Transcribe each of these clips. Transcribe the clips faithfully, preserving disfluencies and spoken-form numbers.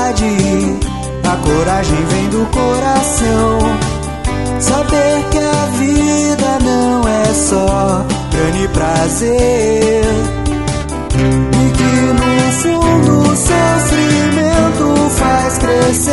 verdade. A coragem vem do coração. Saber que a vida não é só grana e prazer, e que no fundo o sofrimento faz crescer.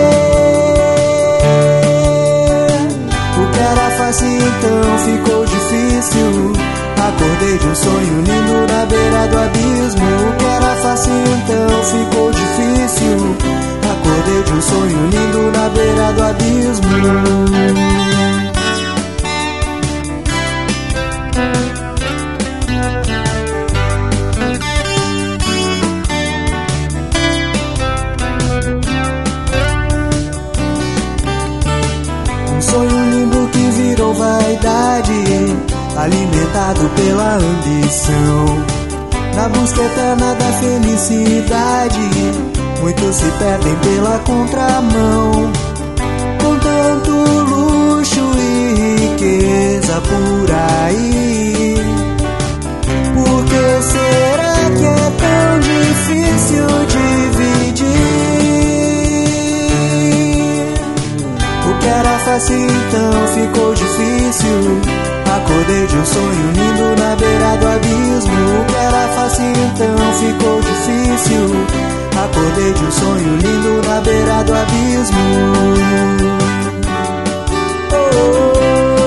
O que era fácil então ficou difícil. Acordei de um sonho lindo na beira do abismo. O que era fácil então ficou difícil. Acordei de um sonho lindo na beira do abismo. Um sonho lindo que virou vaidade, alimentado pela ambição. Na busca eterna da felicidade, muitos se perdem pela contramão. Com tanto luxo e riqueza por aí, por que será que é tão difícil dividir? O que era fácil então ficou difícil. Acordei de um sonho lindo na beira do abismo. O que era fácil então ficou difícil. Acordei de um sonho lindo na beira do abismo. Oh, oh, oh.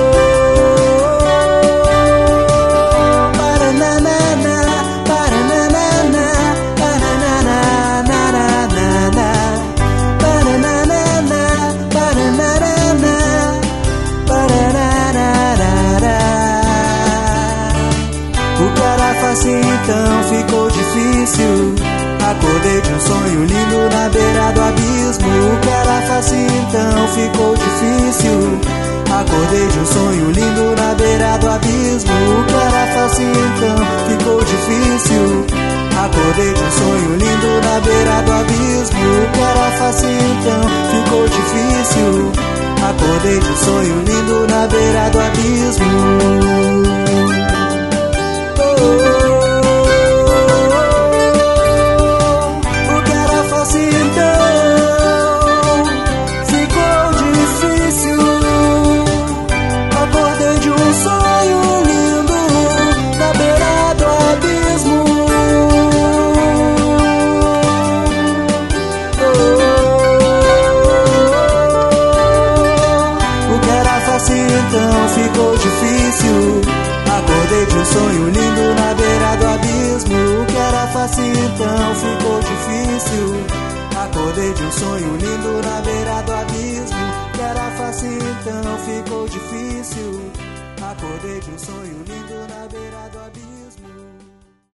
Paranana, paranana, paranana, paranana, paranana, paranana. O que era fácil então ficou difícil. Acordei de um sonho lindo na beira do abismo. O que era fácil então ficou difícil. Acordei de um sonho lindo na beira do abismo. O que era fácil então ficou difícil. Acordei de um sonho lindo na beira do abismo. O que era fácil então ficou difícil. Acordei de um sonho lindo na beira do abismo. Oh, oh, oh. Então ficou difícil. Acordei de um sonho lindo na beira do abismo. O que era fácil então ficou difícil. Acordei de um sonho lindo na beira do abismo. O que era fácil então ficou difícil. Acordei de um sonho lindo na beira do abismo.